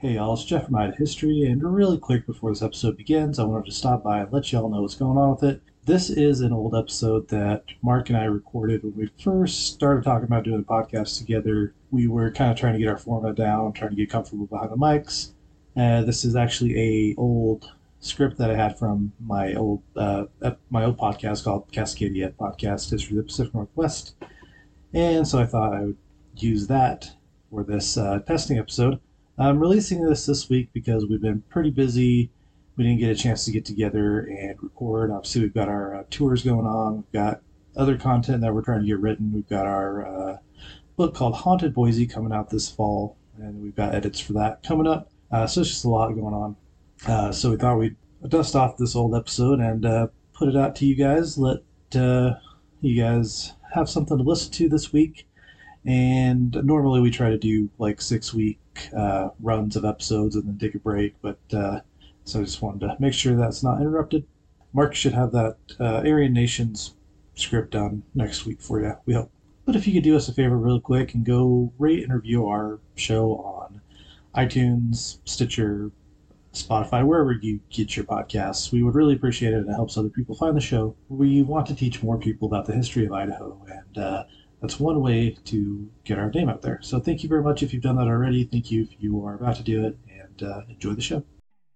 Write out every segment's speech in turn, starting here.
Hey y'all, it's Jeff from Ida History, and really quick before this episode begins, I wanted to stop by and let y'all know what's going on with it. This is an old episode that Mark and I recorded when we first started talking about doing the podcast together. We were kind of trying to get our format down, trying to get comfortable behind the mics. This is actually a old script that I had from my old podcast called Cascadia Podcast History of the Pacific Northwest. And so I thought I would use that for this testing episode. I'm releasing this week because we've been pretty busy. We didn't get a chance to get together and record. Obviously, we've got our tours going on. We've got other content that we're trying to get written. We've got our book called Haunted Boise coming out this fall, and we've got edits for that coming up. So it's just a lot going on. So we thought we'd dust off this old episode and put it out to you guys. Let you guys have something to listen to this week. And normally we try to do like 6-week runs of episodes and then take a break, but so I just wanted to make sure that's not interrupted. Mark should have that Aryan Nations script done next week for you, we hope. But if you could do us a favor real quick and go rate and review our show on iTunes, Stitcher, Spotify, wherever you get your podcasts, we would really appreciate it, and it helps other people find the show. We want to teach more people about the history of Idaho, and that's one way to get our name out there. So thank you very much if you've done that already. Thank you if you are about to do it, and enjoy the show.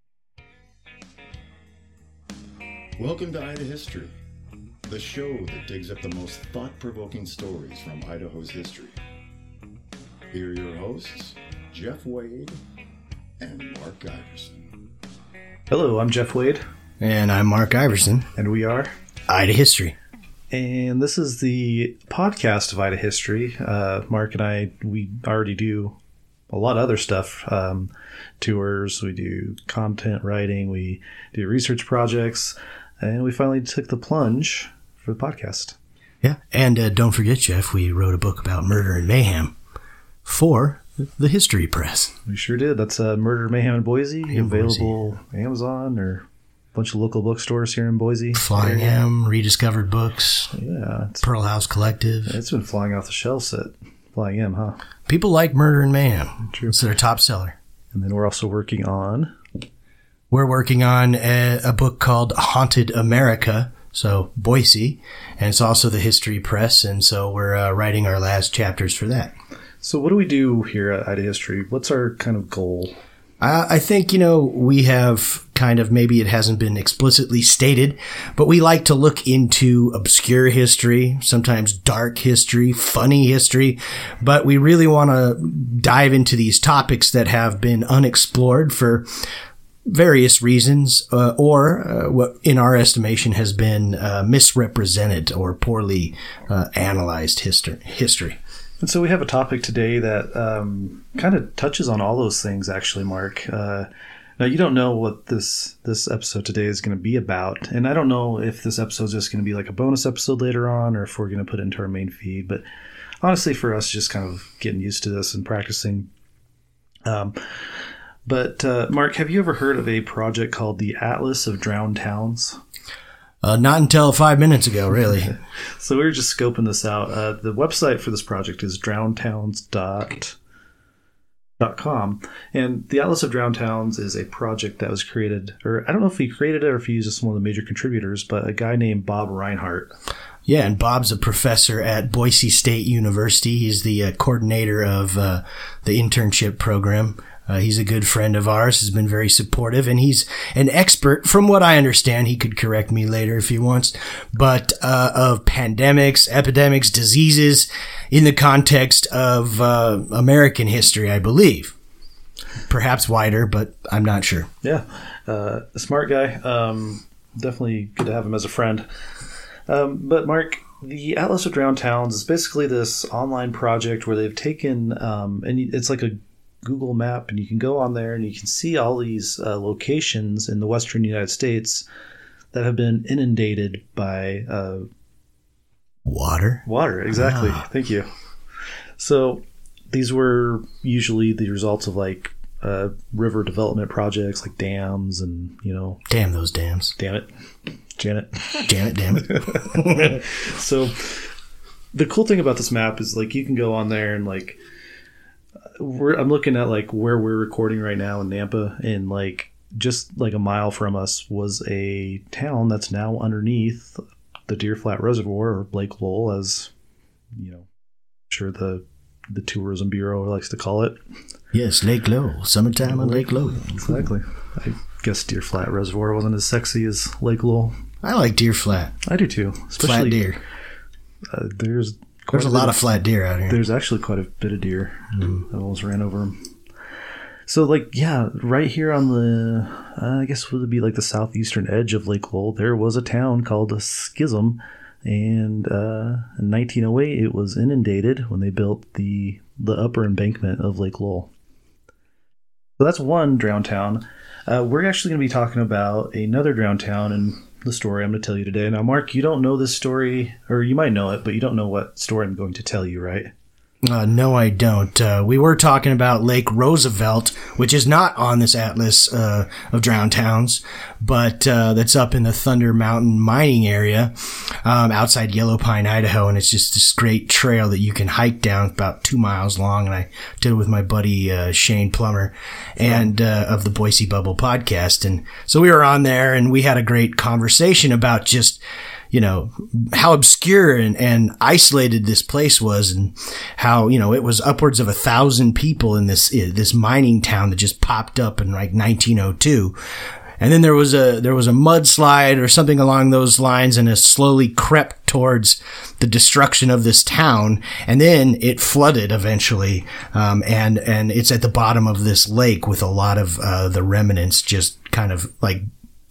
Welcome to Ida History, the show that digs up the most thought-provoking stories from Idaho's history. Here are your hosts, Jeff Wade and Mark Iverson. Hello, I'm Jeff Wade. And I'm Mark Iverson. And we are Ida History. And this is the podcast of Ida History. Mark and I, we already do a lot of other stuff. Tours, we do content writing, we do research projects, and we finally took the plunge for the podcast. Yeah, and don't forget, Jeff, we wrote a book about murder and mayhem for the History Press. We sure did. That's Murder, Mayhem in Boise, available Boise. Amazon or bunch of local bookstores here in Boise. Flying M, Rediscovered Books, Pearl House Collective. It's been flying off the shelves at Flying M, huh? People like Murder and Mayhem. True. It's their top seller. And then we're also working on... We're working on a book called Haunted America, so Boise, and it's also the History Press, and so we're writing our last chapters for that. So what do we do here at Ida History? What's our kind of goal? I think, we have kind of, maybe it hasn't been explicitly stated, but we like to look into obscure history, sometimes dark history, funny history, but we really want to dive into these topics that have been unexplored for various reasons, or what in our estimation has been misrepresented or poorly analyzed history. And so we have a topic today that kind of touches on all those things, actually, Mark. Now, you don't know what this episode today is going to be about, and I don't know if this episode is just going to be like a bonus episode later on or if we're going to put it into our main feed. But honestly, for us, just kind of getting used to this and practicing. But Mark, have you ever heard of a project called the Atlas of Drowned Towns? Not until 5 minutes ago, really. So we were just scoping this out. The website for this project is drownedtowns.com. And the Atlas of Drowned Towns is a project that was created, or I don't know if he created it or if he was just one of the major contributors, but a guy named Bob Reinhardt. Yeah, and Bob's a professor at Boise State University. He's the coordinator of the internship program. He's a good friend of ours, has been very supportive, and he's an expert, from what I understand, he could correct me later if he wants, but of pandemics, epidemics, diseases in the context of American history, I believe. Perhaps wider, but I'm not sure. Yeah, a smart guy. Definitely good to have him as a friend. But Mark, the Atlas of Drowned Towns is basically this online project where they've taken, and it's like a Google map, and you can go on there and you can see all these locations in the western United States that have been inundated by water. Water, exactly. Thank you. So these were usually the results of like river development projects, like dams, and damn those dams. Damn it, Janet. Janet, damn it. So the cool thing about this map is like you can go on there and like I'm looking at like where we're recording right now in Nampa, and like just like a mile from us was a town that's now underneath the Deer Flat Reservoir, or Lake Lowell, as you know, I'm sure the Tourism Bureau likes to call it. Yes, Lake Lowell. Summertime on Lake Lowell. Exactly. I guess Deer Flat Reservoir wasn't as sexy as Lake Lowell. I like Deer Flat. I do too. Especially, flat deer. There's a lot of flat deer out here. There's actually quite a bit of deer. I almost ran over them. So, like, yeah, right here on the, I guess would it be like the southeastern edge of Lake Lowell, there was a town called Schism, and in 1908 it was inundated when they built the upper embankment of Lake Lowell. So that's one drowned town. We're actually going to be talking about another drowned town in the story I'm going to tell you today. Now, Mark, you don't know this story, or you might know it, but you don't know what story I'm going to tell you, right? No, I don't. We were talking about Lake Roosevelt, which is not on this atlas of drowned towns, but that's up in the Thunder Mountain mining area outside Yellow Pine, Idaho, and it's just this great trail that you can hike down about 2 miles long, and I did it with my buddy Shane Plummer and of the Boise Bubble podcast. And so we were on there, and we had a great conversation about just how obscure and isolated this place was, and how, it was upwards of 1,000 people in this mining town that just popped up in like 1902. And then there was a mudslide or something along those lines, and it slowly crept towards the destruction of this town. And then it flooded eventually. And it's at the bottom of this lake with a lot of, the remnants just kind of like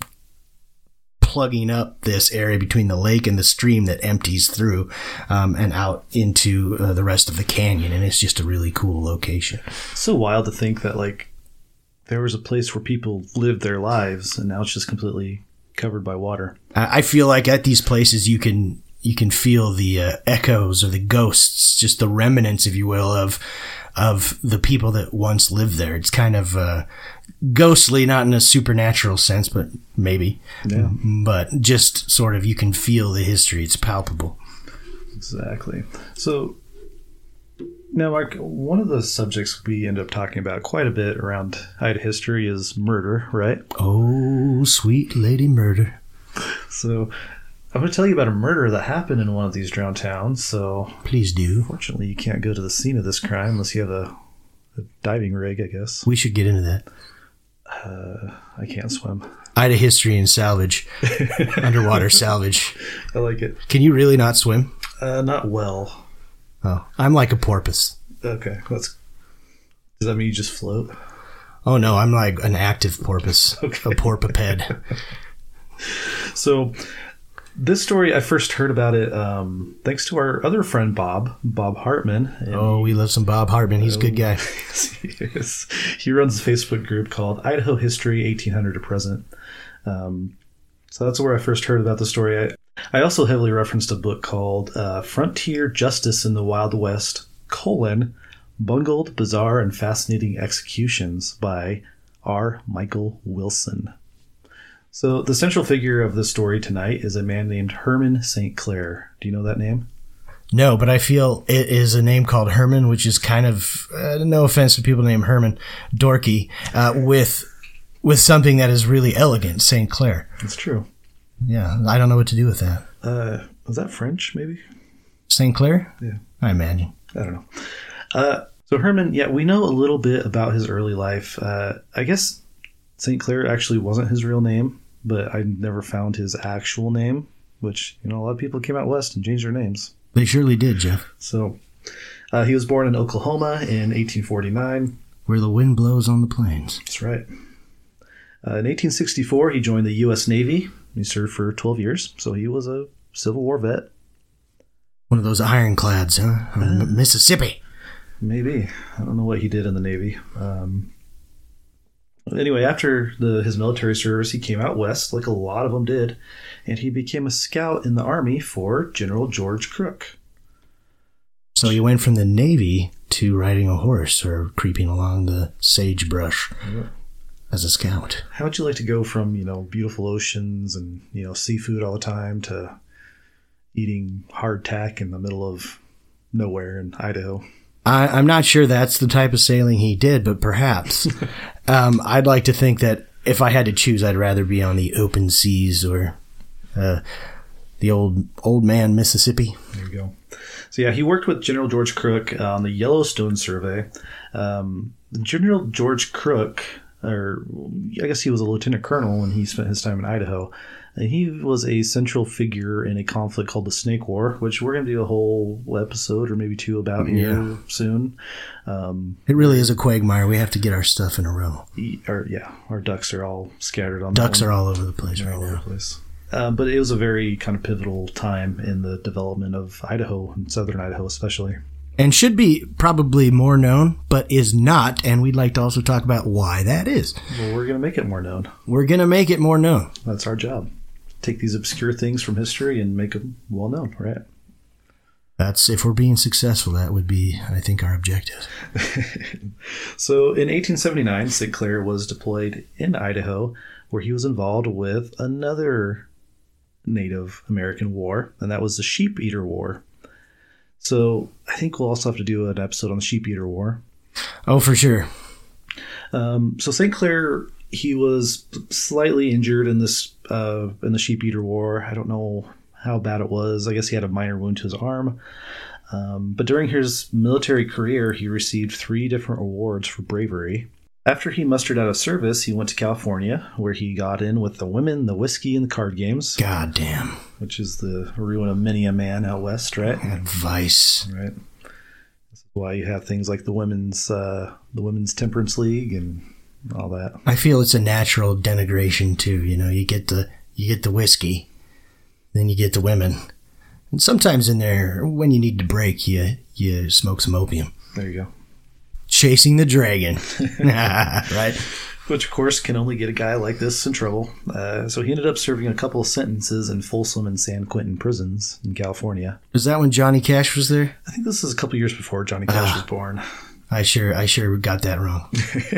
plugging up this area between the lake and the stream that empties through and out into the rest of the canyon. And it's just a really cool location. It's so wild to think that like there was a place where people lived their lives, and now it's just completely covered by water. I feel like at these places you can feel the echoes or the ghosts, just the remnants, if you will, of the people that once lived there. It's kind of ghostly, not in a supernatural sense, but maybe. Yeah. But just sort of, you can feel the history. It's palpable. Exactly. So now, Mark, one of the subjects we end up talking about quite a bit around Idaho history is murder, right? Oh, sweet lady murder. So I'm going to tell you about a murder that happened in one of these drowned towns. So please do. Fortunately, you can't go to the scene of this crime unless you have a diving rig, I guess. We should get into that. I can't swim. Idaho history and salvage. Underwater salvage. I like it. Can you really not swim? Not well. Oh, I'm like a porpoise. Okay. Does that mean you just float? Oh, no, I'm like an active porpoise. Okay. A porpiped. So this story, I first heard about it thanks to our other friend, Bob Hartman. And we love some Bob Hartman. He's a good guy. He runs a Facebook group called Idaho History 1800 to Present. So that's where I first heard about the story. I also heavily referenced a book called Frontier Justice in the Wild West, Bungled, Bizarre, and Fascinating Executions by R. Michael Wilson. So the central figure of this story tonight is a man named Herman St. Clair. Do you know that name? No, but I feel it is a name called Herman, which is kind of, no offense to people named Herman, dorky, with something that is really elegant, St. Clair. That's true. Yeah, I don't know what to do with that. Was that French, maybe? St. Clair? Yeah. I imagine. I don't know. So Herman, yeah, we know a little bit about his early life. I guess St. Clair actually wasn't his real name, but I never found his actual name, which, a lot of people came out west and changed their names. They surely did, Jeff. So he was born in Oklahoma in 1849. Where the wind blows on the plains. That's right. In 1864, he joined the U.S. Navy. He served for 12 years, so he was a Civil War vet. One of those ironclads, huh? Mississippi. Maybe. I don't know what he did in the Navy. Anyway, after his military service, he came out west, like a lot of them did, and he became a scout in the Army for General George Crook. So he went from the Navy to riding a horse or creeping along the sagebrush as a scout. How would you like to go from, beautiful oceans and, seafood all the time to eating hardtack in the middle of nowhere in Idaho? I'm not sure that's the type of sailing he did, but perhaps. I'd like to think that if I had to choose, I'd rather be on the open seas or the old man Mississippi. There you go. So yeah, he worked with General George Crook on the Yellowstone survey. General George Crook, or I guess he was a lieutenant colonel when he spent his time in Idaho. He was a central figure in a conflict called the Snake War, which we're going to do a whole episode or maybe two about here soon. It really is a quagmire. We have to get our stuff in a row. Our ducks are all scattered on Ducks are all over the place right now. But it was a very kind of pivotal time in the development of Idaho, and southern Idaho especially. And should be probably more known, but is not, and we'd like to also talk about why that is. Well, we're going to make it more known. We're going to make it more known. That's our job. Take these obscure things from history and make them well known, right? That's, if we're being successful, that would be, I think, our objective. So in 1879, St. Clair was deployed in Idaho, where he was involved with another Native American war, and that was the Sheep Eater War. So I think we'll also have to do an episode on the Sheep Eater War. Oh, for sure. So St. Clair, he was slightly injured in the Sheep Eater War. I don't know how bad it was. I guess he had a minor wound to his arm. But during his military career, he received 3 different awards for bravery. After he mustered out of service, he went to California, where he got in with the women, the whiskey, and the card games. God damn. Which is the ruin of many a man out west, right? Advice. Right. This is why you have things like the women's temperance league and all that. I feel it's a natural denigration too. You know, you get the whiskey, then you get the women, and sometimes in there, when you need to break, you smoke some opium. There you go. Chasing the dragon. Right? Which, of course, can only get a guy like this in trouble. So he ended up serving a couple of sentences in Folsom and San Quentin prisons in California. Was that when Johnny Cash was there? I think this is a couple years before Johnny Cash was born. I sure got that wrong.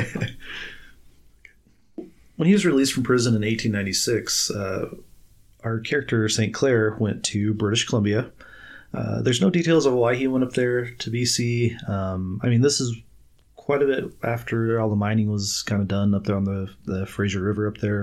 When he was released from prison in 1896, our character, St. Clair, went to British Columbia. There's no details of why he went up there to BC. I mean, this is quite a bit after all the mining was kind of done up there on the Fraser River up there.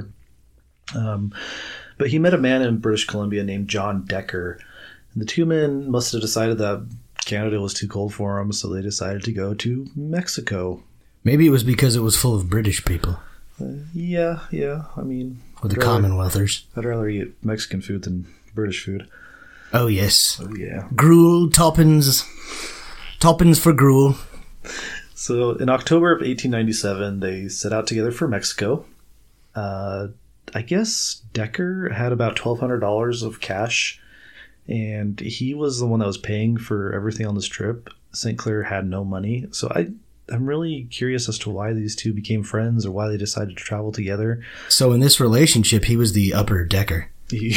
But he met a man in British Columbia named John Decker. And the two men must have decided that Canada was too cold for them, so they decided to go to Mexico. Maybe it was because it was full of British people. Yeah. I mean... Or the Commonwealthers. I'd rather eat Mexican food than British food. Oh, yes. Oh, yeah. Gruel, toppings for gruel. So in October of 1897, they set out together for Mexico. I guess Decker had about $1,200 of cash, and he was the one that was paying for everything on this trip. St. Clair had no money. So I'm really curious as to why these two became friends or why they decided to travel together. So in this relationship, he was the upper Decker.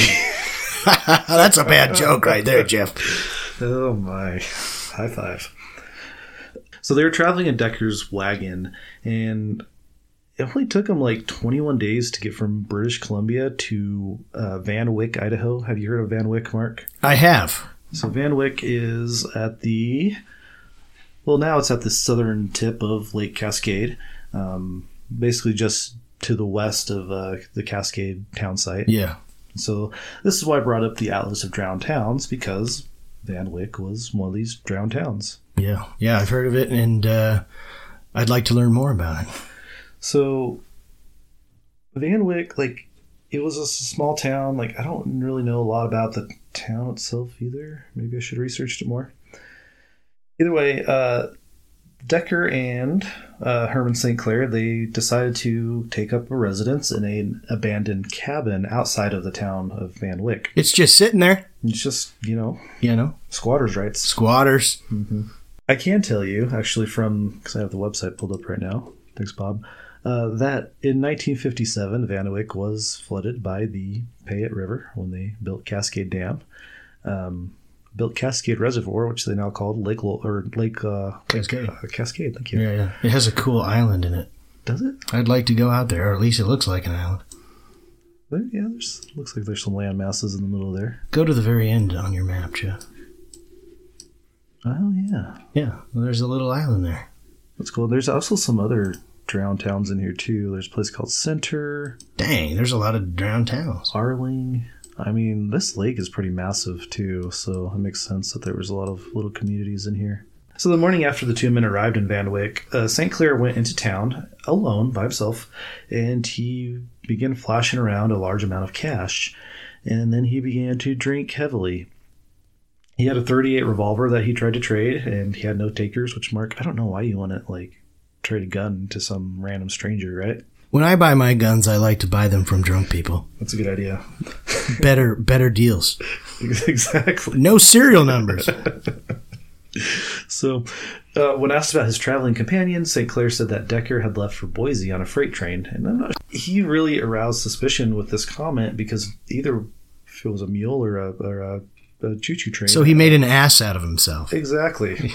That's a bad joke right there, Jeff. Oh, my. High five. So they were traveling in Decker's wagon, and it only took them like 21 days to get from British Columbia to Van Wyck, Idaho. Have you heard of Van Wyck, Mark? I have. So Van Wyck is at now it's at the southern tip of Lake Cascade, basically just to the west of the Cascade town site. Yeah. So this is why I brought up the Atlas of Drowned Towns, because Van Wyck was one of these drowned towns. Yeah, I've heard of it, and I'd like to learn more about it. So Van Wyck, it was a small town. I don't really know a lot about the town itself either. Maybe I should have researched it more. Either way, Decker and Herman St. Clair, they decided to take up a residence in an abandoned cabin outside of the town of Van Wyck. It's just sitting there. It's just, squatters' rights. Squatters. Mm-hmm. I can tell you, actually, because I have the website pulled up right now. Thanks, Bob. That in 1957, Van Wyck was flooded by the Payette River when they built Cascade Dam. Built Cascade Reservoir, which they now called Lake Cascade. Cascade, thank you. Yeah. It has a cool island in it. Does it? I'd like to go out there, or at least it looks like an island. Yeah, looks like there's some land masses in the middle there. Go to the very end on your map, Jeff. Oh, yeah. Yeah, well, there's a little island there. That's cool. There's also some other drowned towns in here, too. There's a place called Center. Dang, there's a lot of drowned towns. Arling. I mean, this lake is pretty massive, too, so it makes sense that there was a lot of little communities in here. So the morning after the two men arrived in Van Wyck, St. Clair went into town alone by himself, and he began flashing around a large amount of cash, and then he began to drink heavily. He had a .38 revolver that he tried to trade, and he had no takers, which, Mark, I don't know why you want to, trade a gun to some random stranger, right? When I buy my guns, I like to buy them from drunk people. That's a good idea. Better deals. Exactly. No serial numbers. So, when asked about his traveling companion, St. Clair said that Decker had left for Boise on a freight train. And he really aroused suspicion with this comment because either if it was a mule or a choo-choo train. So he made an ass out of himself. Exactly.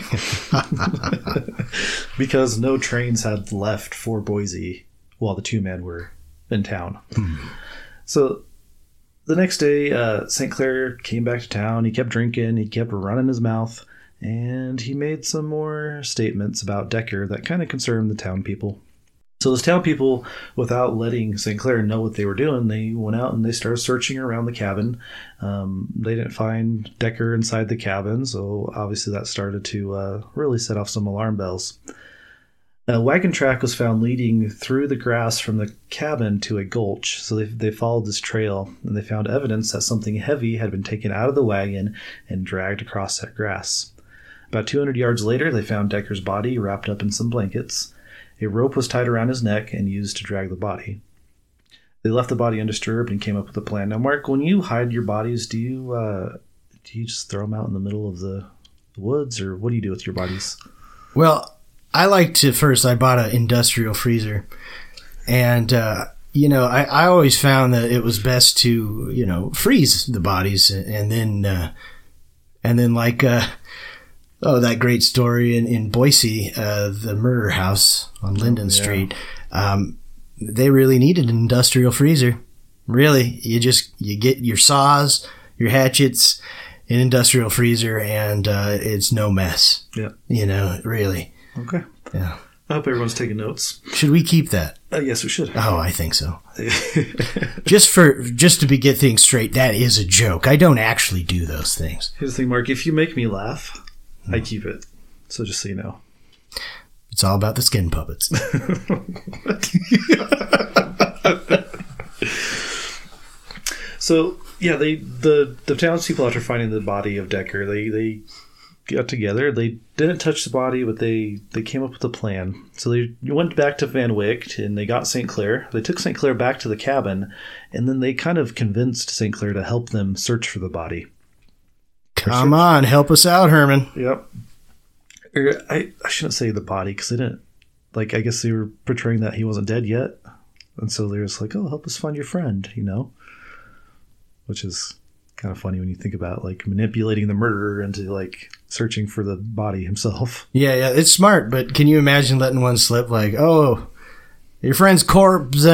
Because no trains had left for Boise while the two men were in town. So the next day, St. Clair came back to town. He kept drinking. He kept running his mouth. And he made some more statements about Decker that kind of concerned the town people. So those town people, without letting St. Clair know what they were doing, they went out and they started searching around the cabin. They didn't find Decker inside the cabin, so obviously that started to really set off some alarm bells. A wagon track was found leading through the grass from the cabin to a gulch, so they followed this trail, and they found evidence that something heavy had been taken out of the wagon and dragged across that grass. About 200 yards later, they found Decker's body wrapped up in some blankets. A rope was tied around his neck and used to drag the body. They left the body undisturbed and came up with a plan. Now, Mark, when you hide your bodies, do you just throw them out in the middle of the woods, or what do you do with your bodies? Well, I bought an industrial freezer, and I always found that it was best to freeze the bodies, and then that great story in Boise, the murder house on Linden Street. They really needed an industrial freezer. Really, you get your saws, your hatchets, an industrial freezer, and it's no mess. Yeah, really. Okay. Yeah. I hope everyone's taking notes. Should we keep that? Yes, we should. Oh, I think so. just to get things straight, that is a joke. I don't actually do those things. Here's the thing, Mark. If you make me laugh, I keep it. So just so you know. It's all about the skin puppets. So, yeah, the townspeople, after finding the body of Decker, they got together. They didn't touch the body, but they came up with a plan. So they went back to Van Wyck, and they got St. Clair. They took St. Clair back to the cabin, and then they kind of convinced St. Clair to help them search for the body. Come on, help us out, Herman. Yep. I shouldn't say the body, because they didn't, I guess they were portraying that he wasn't dead yet. And so they were just like, oh, help us find your friend, Which is kind of funny when you think about, manipulating the murderer into, searching for the body himself. Yeah, it's smart, but can you imagine letting one slip oh, your friend's corpse,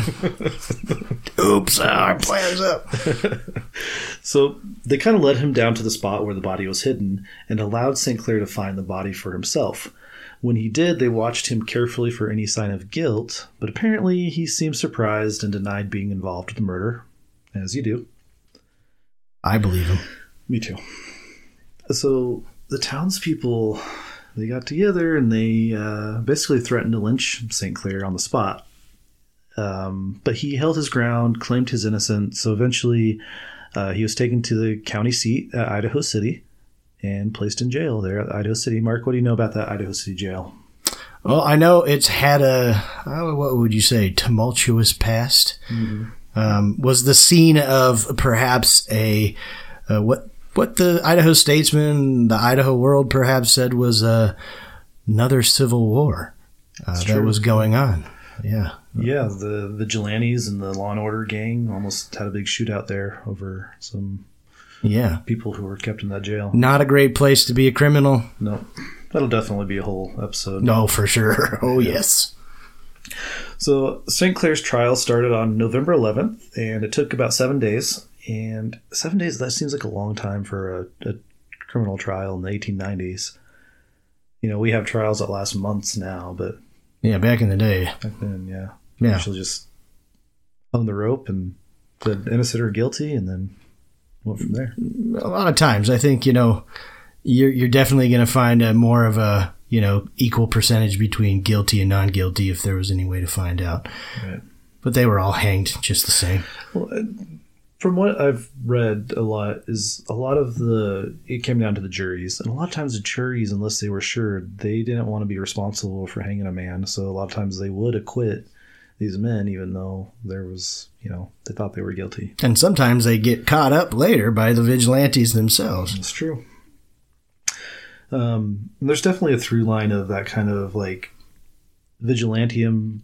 oops, our plan's up. So they kind of led him down to the spot where the body was hidden and allowed St. Clair to find the body for himself. When he did, they watched him carefully for any sign of guilt, but apparently he seemed surprised and denied being involved with the murder, as you do. I believe him. Me too. So the townspeople, they got together and they basically threatened to lynch St. Clair on the spot. But he held his ground, claimed his innocence. So eventually he was taken to the county seat at Idaho City and placed in jail there at Idaho City. Mark, what do you know about that Idaho City jail? Well, I know it's had what would you say, tumultuous past. Mm-hmm. Was the scene of perhaps what the Idaho Statesman, the Idaho World perhaps said was another civil war that was going on. Yeah. Yeah, the vigilantes and the Law and Order gang almost had a big shootout there over some people who were kept in that jail. Not a great place to be a criminal. No. That'll definitely be a whole episode. No, for sure. Oh, yes. So St. Clair's trial started on November 11th, and it took about 7 days. And 7 days, that seems like a long time for a criminal trial in the 1890s. We have trials that last months now, but Yeah, back in the day. back then, yeah. Yeah. Usually just hung the rope and said innocent or guilty, and then went from there. A lot of times, I think, you're definitely going to find more of a, equal percentage between guilty and non-guilty if there was any way to find out. Right. But they were all hanged just the same. Well, from what I've read a lot of it came down to the juries. And a lot of times the juries, unless they were sure, they didn't want to be responsible for hanging a man. So a lot of times they would acquit these men, even though there was, they thought they were guilty. And sometimes they get caught up later by the vigilantes themselves. That's true. There's definitely a through line of that kind of like vigilantism.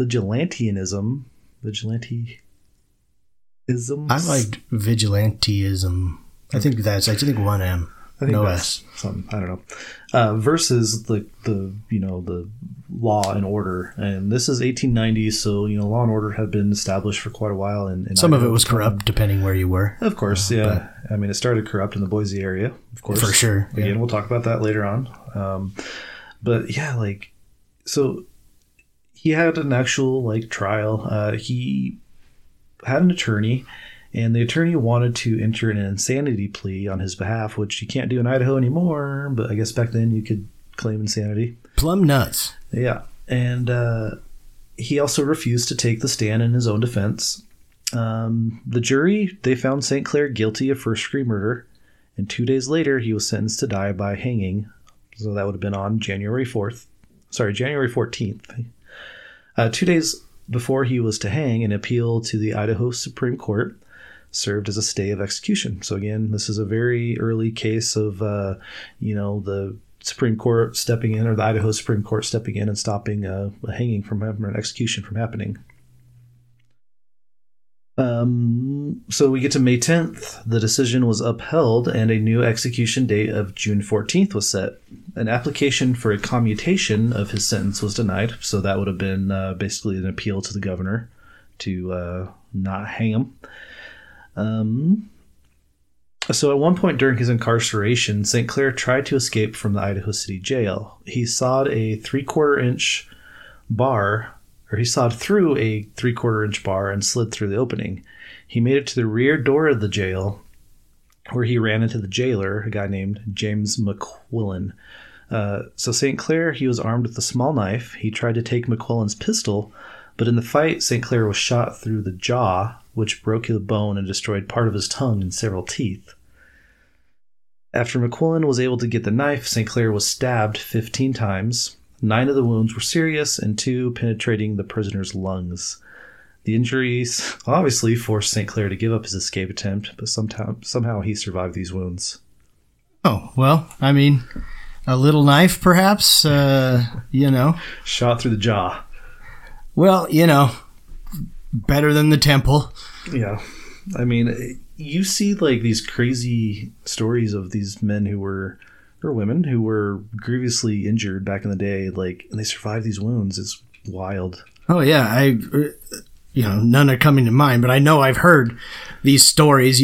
I liked vigilantism. I think one M. I think no that's S. something, I don't know. Versus the law and order. And this is 1890, so, law and order had been established for quite a while. And Some of it was corrupt, depending where you were. Of course, yeah. It started corrupt in the Boise area, of course. For sure. Again, Yeah. we'll talk about that later on. But yeah, so he had an actual, trial. He had an attorney, and the attorney wanted to enter an insanity plea on his behalf, which you can't do in Idaho anymore, but I guess back then you could claim insanity. Plumb nuts. Yeah. And he also refused to take the stand in his own defense. The jury, they found St. Clair guilty of first-degree murder, and 2 days later he was sentenced to die by hanging. So that would have been on January 14th. 2 days before he was to hang, an appeal to the Idaho Supreme Court served as a stay of execution. So again, this is a very early case of, the Supreme Court stepping in, or the Idaho Supreme Court stepping in and stopping a hanging from happening, or an execution from happening. So we get to May 10th. The decision was upheld, and a new execution date of June 14th was set. An application for a commutation of his sentence was denied, so that would have been basically an appeal to the governor to not hang him. So at one point during his incarceration, St. Clair tried to escape from the Idaho City Jail. He sawed through a 3/4 inch bar and slid through the opening. He made it to the rear door of the jail, where he ran into the jailer, a guy named James McQuillan. So St. Clair, he was armed with a small knife. He tried to take McQuillan's pistol, but in the fight, St. Clair was shot through the jaw, which broke the bone and destroyed part of his tongue and several teeth. After McQuillan was able to get the knife, St. Clair was stabbed 15 times. 9 of the wounds were serious, and 2 penetrating the prisoner's lungs. The injuries obviously forced St. Clair to give up his escape attempt, but somehow he survived these wounds. Oh, well, a little knife, perhaps, Shot through the jaw. Well, better than the temple. Yeah. You see these crazy stories of these men or women who were grievously injured back in the day, and they survived these wounds. It's wild. Oh, yeah. None are coming to mind, but I know I've heard these stories,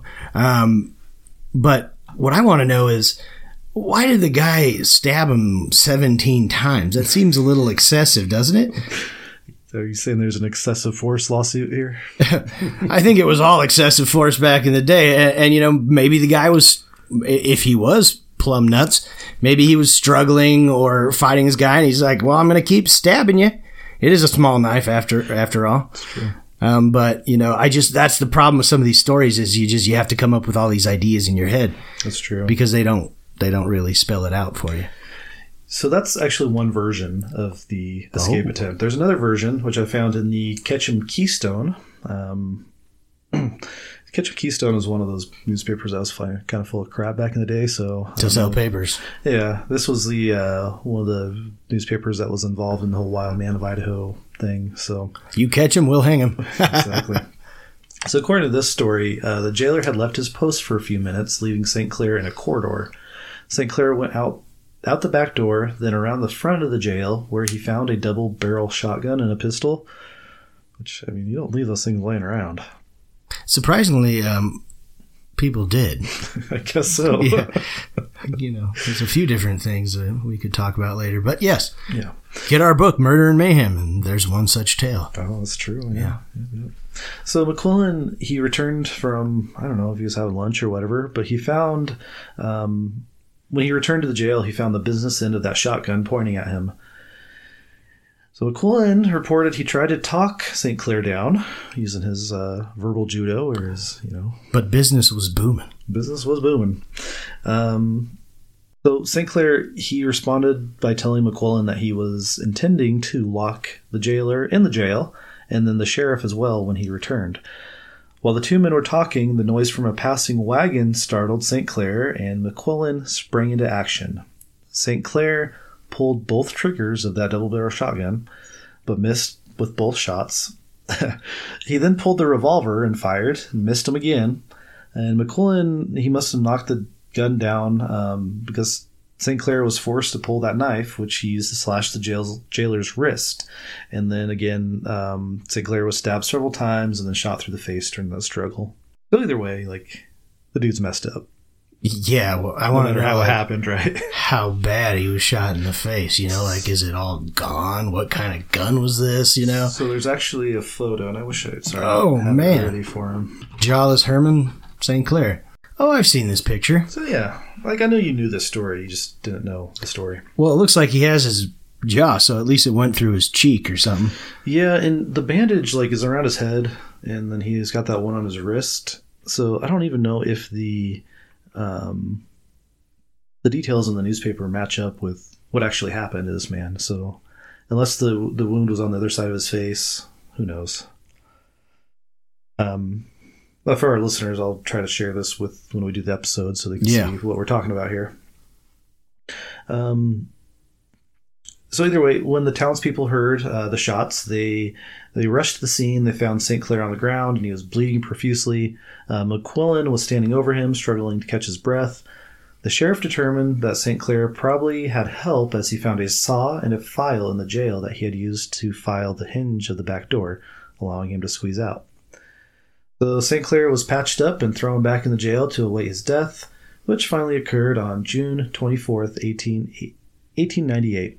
but what I want to know is, why did the guy stab him 17 times? That seems a little excessive, doesn't it? Are you saying there's an excessive force lawsuit here? I think it was all excessive force back in the day. And maybe the guy was, if he was plumb nuts, maybe he was struggling or fighting his guy, and he's like, well, I'm going to keep stabbing you. It is a small knife after all. That's true. But that's the problem with some of these stories is you have to come up with all these ideas in your head. That's true. Because they don't really spell it out for you. So that's actually one version of the escape attempt. There's another version, which I found in the Ketchum Keystone. Ketchum Keystone is one of those newspapers that was kind of full of crap back in the day. So to sell papers. Yeah, this was the one of the newspapers that was involved in the whole Wild Man of Idaho thing. So you catch him, we'll hang him. Exactly. So according to this story, the jailer had left his post for a few minutes, leaving St. Clair in a corridor. St. Clair went out the back door, then around the front of the jail, where he found a double-barrel shotgun and a pistol. Which, you don't leave those things laying around. Surprisingly, people did. I guess so. Yeah. There's a few different things that we could talk about later. But yes, Yeah. get our book, Murder and Mayhem, and there's one such tale. Oh, that's true. Yeah. So McQuillan, he returned from, I don't know if he was having lunch or whatever, but he found, when he returned to the jail, he found the business end of that shotgun pointing at him. So McQuillan reported he tried to talk St. Clair down using his verbal judo or his, But business was booming. business was booming. So St. Clair, he responded by telling McQuillan that he was intending to lock the jailer in the jail and then the sheriff as well when he returned. While the two men were talking, the noise from a passing wagon startled St. Clair, and McQuillan sprang into action. St. Clair pulled both triggers of that double-barrel shotgun, but missed with both shots. He then pulled the revolver and fired, missed him again. And McQuillan, he must have knocked the gun down because St. Clair was forced to pull that knife, which he used to slash the jailer's wrist. And then again, St. Clair was stabbed several times and then shot through the face during that struggle. So either way, the dude's messed up. Yeah, well, I No want to matter know how it happened, right? how bad he was shot in the face. Is it all gone? What kind of gun was this? So there's actually a photo, and I wish I had Oh, man. it ready for him. Jawless Herman St. Clair. Oh, I've seen this picture. So yeah, I know you knew this story, you just didn't know the story. Well, it looks like he has his jaw, so at least it went through his cheek or something. Yeah, and the bandage is around his head, and then he's got that one on his wrist. So I don't even know if the details in the newspaper match up with what actually happened to this man. So unless the wound was on the other side of his face, who knows? But for our listeners, I'll try to share this when we do the episode so they can see what we're talking about here. So either way, when the townspeople heard the shots, they rushed to the scene. They found St. Clair on the ground, and he was bleeding profusely. McQuillan was standing over him, struggling to catch his breath. The sheriff determined that St. Clair probably had help as he found a saw and a file in the jail that he had used to file the hinge of the back door, allowing him to squeeze out. So St. Clair was patched up and thrown back in the jail to await his death, which finally occurred on June 24th, 1898.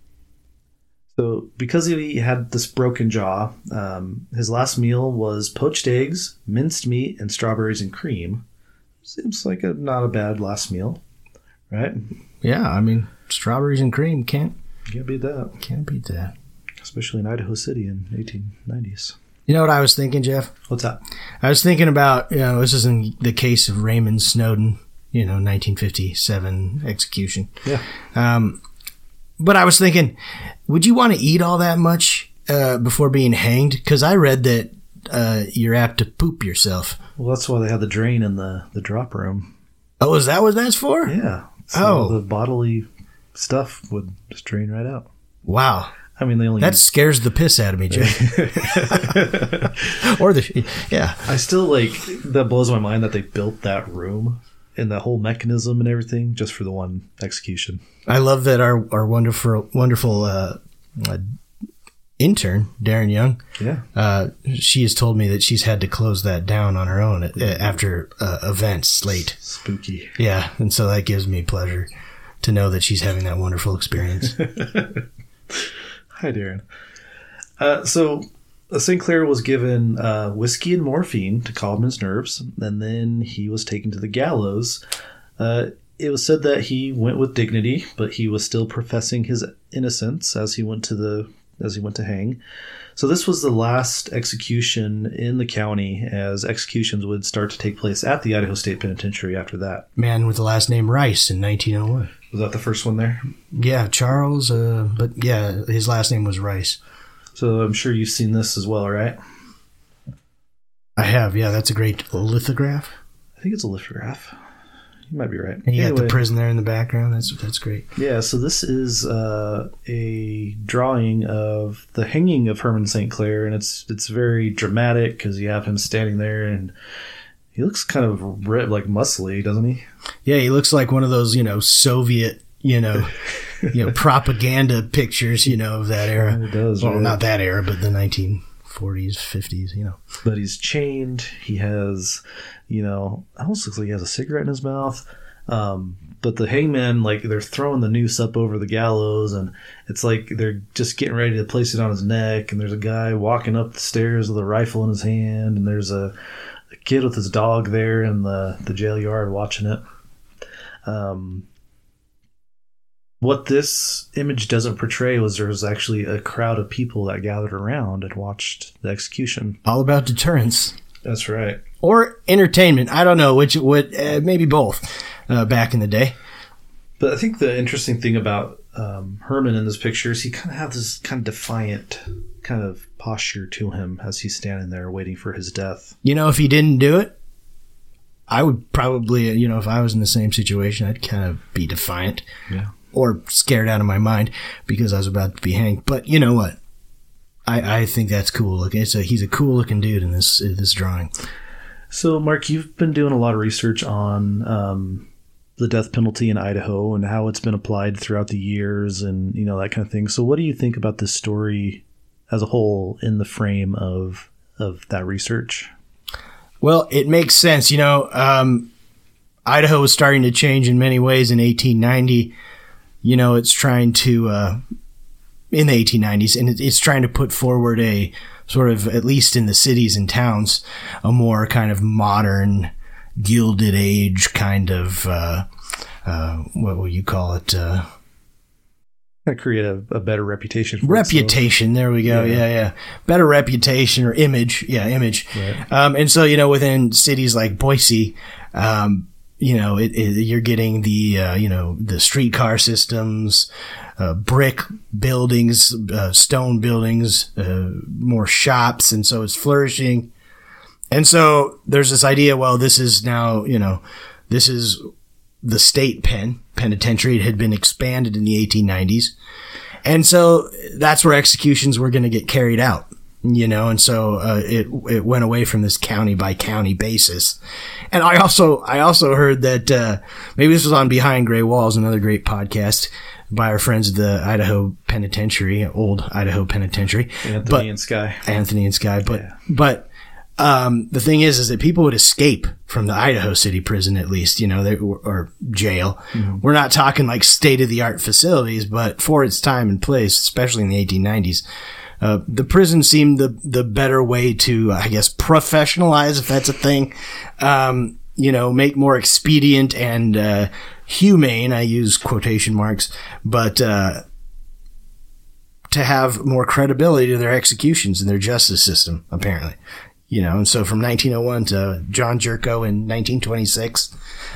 So because he had this broken jaw, his last meal was poached eggs, minced meat, and strawberries and cream. Seems like not a bad last meal, right? Yeah, strawberries and cream can't beat that. Can't beat that. Especially in Idaho City in 1890s. You know what I was thinking, Jeff? What's that? I was thinking about, this is in the case of Raymond Snowden, 1957 execution. Yeah. But I was thinking, would you want to eat all that much before being hanged? Because I read that you're apt to poop yourself. Well, that's why they had the drain in the drop room. Oh, is that what that's for? Yeah. So the bodily stuff would just drain right out. Wow. That scares the piss out of me, Jay. Yeah. I still that blows my mind that they built that room and the whole mechanism and everything just for the one execution. I love that our wonderful intern, Darren Young. Yeah. She has told me that she's had to close that down on her own after events late. Spooky. Yeah. And so that gives me pleasure to know that she's having that wonderful experience. Hi, Darren. So St. Clair was given whiskey and morphine to calm his nerves, and then he was taken to the gallows. It was said that he went with dignity, but he was still professing his innocence as he went to hang. So this was the last execution in the county, as executions would start to take place at the Idaho State Penitentiary after that. Man with the last name Rice in 1901. Was that the first one there? Yeah, Charles, but yeah, his last name was Rice. So I'm sure you've seen this as well, right? I have, yeah. That's a great lithograph. I think it's a lithograph. You might be right. And you got the prison there in the background. That's great. Yeah, so this is a drawing of the hanging of Herman St. Clair, and it's very dramatic because you have him standing there, and he looks kind of muscly, doesn't he? Yeah, he looks like one of those, Soviet, propaganda pictures, of that era. It does. Well, not that era, but the 40s, 50s, But he's chained. He has, almost looks like he has a cigarette in his mouth. But the hangman, like, they're throwing the noose up over the gallows, and it's like they're just getting ready to place it on his neck, and there's a guy walking up the stairs with a rifle in his hand, and there's a kid with his dog there in the jail yard watching it. What this image doesn't portray was there was actually a crowd of people that gathered around and watched the execution. All about deterrence. That's right. Or entertainment. I don't know which would, maybe both back in the day. But I think the interesting thing about Herman in this picture is he kind of has this kind of defiant kind of posture to him as he's standing there waiting for his death. If he didn't do it, I would probably, if I was in the same situation, I'd kind of be defiant. Yeah. Or scared out of my mind because I was about to be hanged. But you know what? I think that's cool looking. He's a cool looking dude in this drawing. So, Mark, you've been doing a lot of research on the death penalty in Idaho and how it's been applied throughout the years and, that kind of thing. So what do you think about this story as a whole in the frame of that research? Well, it makes sense. Idaho was starting to change in many ways in 1890. It's trying to, in the 1890s, and it's trying to put forward a sort of, at least in the cities and towns, a more kind of modern, Gilded Age kind of, what will you call it? Create a better reputation. Reputation. There we go. Yeah. Better reputation or image. Yeah, image. Right. And so, within cities like Boise, you're getting the streetcar systems, brick buildings, stone buildings, more shops. And so it's flourishing. And so there's this idea, well, this is now, this is the state penitentiary. It had been expanded in the 1890s. And so that's where executions were going to get carried out. And so it went away from this county by county basis. And I also heard that maybe this was on Behind Gray Walls, another great podcast by our friends at the Idaho Penitentiary, old Idaho Penitentiary, Anthony and Sky. But the thing is that people would escape from the Idaho City prison, at least, or jail. Mm-hmm. We're not talking like state of the art facilities, but for its time and place, especially in the 1890s. The prison seemed the better way to, I guess, professionalize, if that's a thing, make more expedient and humane, I use quotation marks, but to have more credibility to their executions and their justice system, apparently. And so from 1901 to John Jerko in 1926,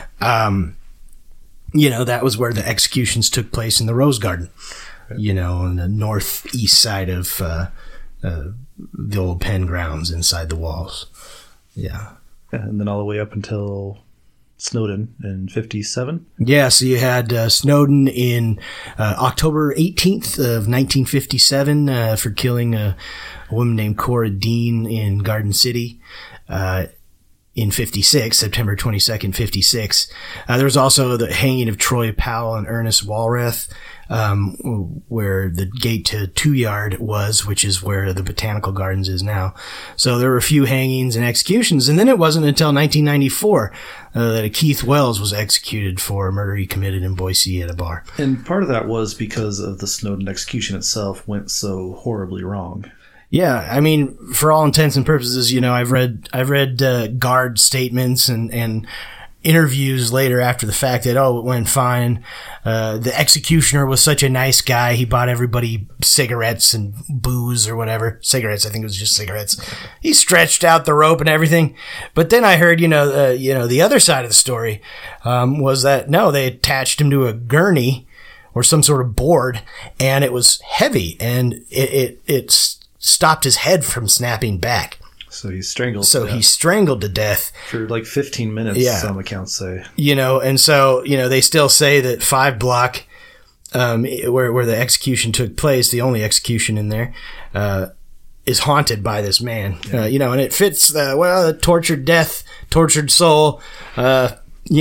that was where the executions took place in the Rose Garden. On the northeast side of the old pen grounds inside the walls. Yeah. And then all the way up until Snowden in 57. Yeah, so you had Snowden in October 18th of 1957 for killing a woman named Cora Dean in Garden City. In 56, September 22nd, 56. There was also the hanging of Troy Powell and Ernest Walrath, where the gate to 2 Yard was, which is where the Botanical Gardens is now. So there were a few hangings and executions, and then it wasn't until 1994 that a Keith Wells was executed for a murder he committed in Boise at a bar. And part of that was because of the Snowden execution itself went so horribly wrong. Yeah, I mean, for all intents and purposes, I've read guard statements and interviews later after the fact that, it went fine. The executioner was such a nice guy. He bought everybody cigarettes and booze or whatever. Cigarettes, I think it was just cigarettes. He stretched out the rope and everything. But then I heard, the other side of the story, was that no, they attached him to a gurney or some sort of board, and it was heavy, and it stopped his head from snapping back. So he's strangled. He's strangled to death for like 15 minutes. Yeah. Some accounts say. And so they still say that 5 Block, where the execution took place, the only execution in there, is haunted by this man. Yeah. And it fits the tortured death, tortured soul. A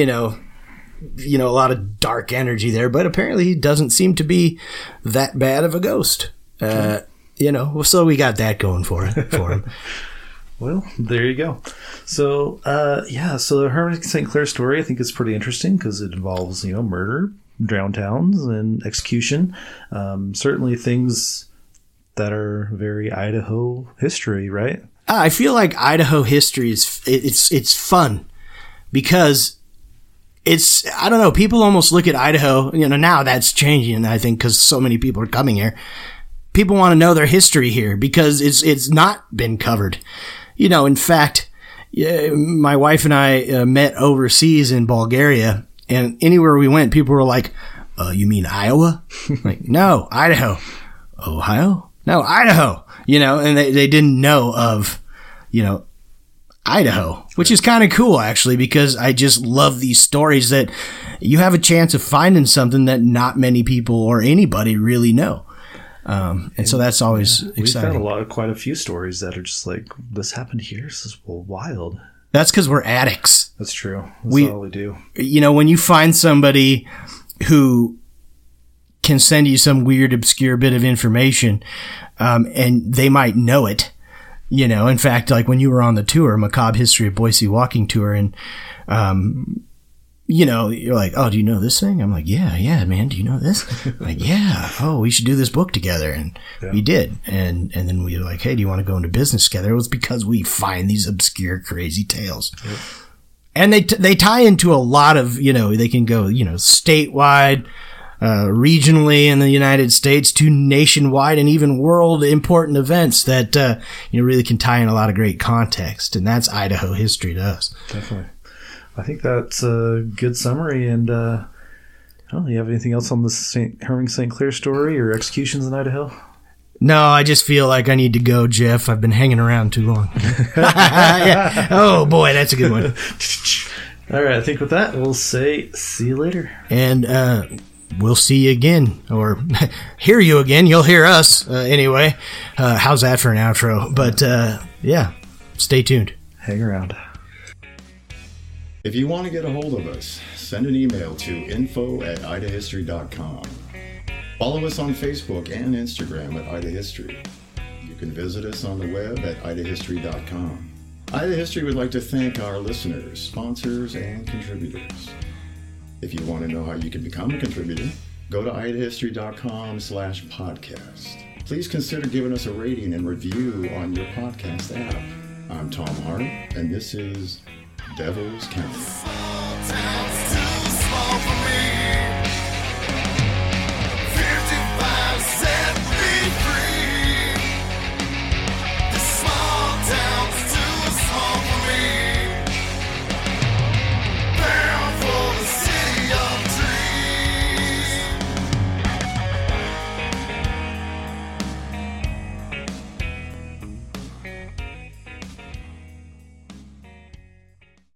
lot of dark energy there, but apparently he doesn't seem to be that bad of a ghost. So we got that going for him. Well, there you go. So, so the Herman St. Clair story, I think, is pretty interesting because it involves, murder, drowned towns, and execution. Certainly things that are very Idaho history, right? I feel like Idaho history it's fun because I don't know, people almost look at Idaho, now that's changing, I think, because so many people are coming here. People want to know their history here because it's not been covered. In fact, my wife and I met overseas in Bulgaria, and anywhere we went, people were like, you mean Iowa? Like, no, Idaho. Ohio? No, Idaho. And they didn't know of, Idaho, which is kind of cool, actually, because I just love these stories that you have a chance of finding something that not many people or anybody really know. And so that's always exciting. We've found quite a few stories that are just like, this happened here. This is wild. That's because we're addicts. That's true. That's all we do. When you find somebody who can send you some weird, obscure bit of information, and they might know it, in fact, like when you were on the tour, Macabre History of Boise Walking Tour, and, you're like, oh, do you know this thing? I'm like, yeah, man, do you know this? Like, yeah. Oh, we should do this book together. And we did. And then we were like, hey, do you want to go into business together? It was because we find these obscure, crazy tales. Yep. And they tie into a lot of, they can go, statewide, regionally in the United States to nationwide and even world important events that, really can tie in a lot of great context. And that's Idaho history to us. Definitely. I think that's a good summary. And do you have anything else on the Herman St. Clair story or executions in Idaho? No, I just feel like I need to go, Jeff. I've been hanging around too long. Yeah. Oh, boy, that's a good one. All right, I think with that, we'll say see you later. And we'll see you again, or hear you again. You'll hear us anyway. How's that for an outro? But, stay tuned. Hang around. If you want to get a hold of us, send an email to info@idahistory.com. Follow us on Facebook and Instagram at Ida History. You can visit us on the web at idahistory.com. Ida History would like to thank our listeners, sponsors, and contributors. If you want to know how you can become a contributor, go to idahistory.com/podcast. Please consider giving us a rating and review on your podcast app. I'm Tom Hart, and this is Devil's County.